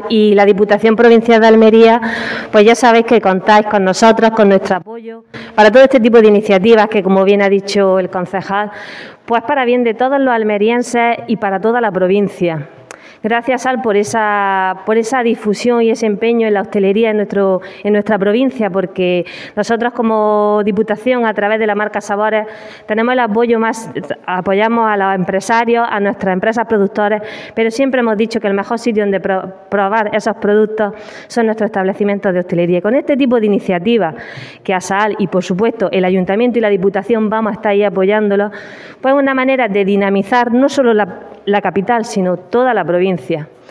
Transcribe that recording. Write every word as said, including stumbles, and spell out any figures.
y la Diputación Provincial de Almería, pues ya sabéis que contáis con nosotros, con nuestro apoyo, para todo este tipo de iniciativas que, como bien ha dicho el concejal, pues para bien de todos los almerienses y para toda la provincia. Gracias, Sal, por esa, por esa difusión y ese empeño en la hostelería en, nuestro, en nuestra provincia, porque nosotros como Diputación, a través de la marca Sabores, tenemos el apoyo más, apoyamos a los empresarios, a nuestras empresas productoras, pero siempre hemos dicho que el mejor sitio donde pro, probar esos productos son nuestros establecimientos de hostelería. Y con este tipo de iniciativas, que a Sal y, por supuesto, el Ayuntamiento y la Diputación vamos a estar ahí apoyándolo, pues es una manera de dinamizar no solo la, la capital, sino toda la provincia.